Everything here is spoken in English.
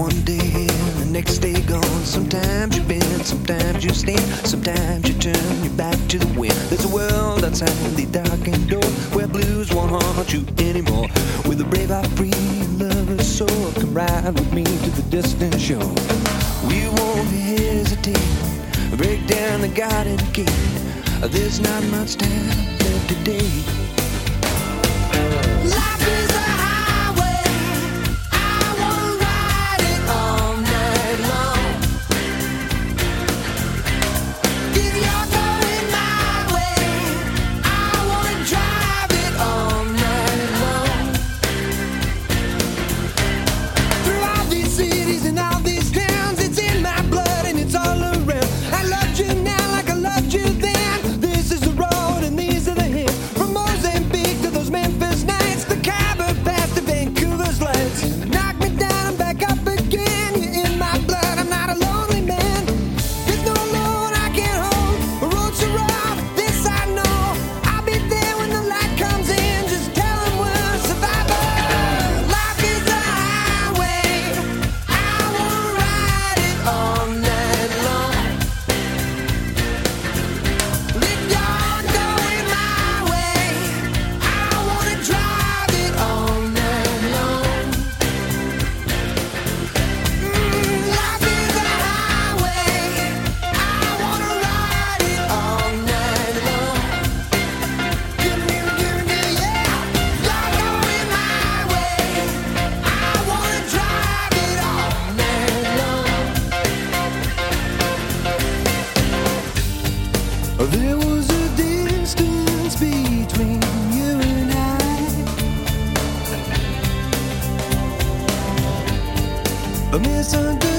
one day here, the next day gone. Sometimes you bend, sometimes you stand, sometimes you turn your back to the wind. There's a world outside the darkened door where blues won't haunt you anymore. With a brave heart, free lover's soul, come ride with me to the distant shore. We won't hesitate, break down the garden gate. There's not much time left today. Life is a highway, I wanna ride it all night long. If you're going my way, I wanna drive it all night long. Through all these cities and all these towns, it's in my blood and it's all around. I loved you now like I loved you then. This is the road and these are the hills. From Mozambique to those Memphis nights, the Khyber Pass to Vancouver's lights. Knock me down, I'm back up again. You're in my blood, I'm not a lonely man. There's no load I can't hold. The road's so rough, this I know. I'll be there when the light comes in. Just tell them we're survivors. Life is a highway, I wanna ride it all night long. If you're going my way, I wanna drive it all night long. Life is a highway, I wanna ride it all night long. Give me, yeah. You're going my way, I wanna drive it all night long. There was a distance between you and I, a misunderstanding.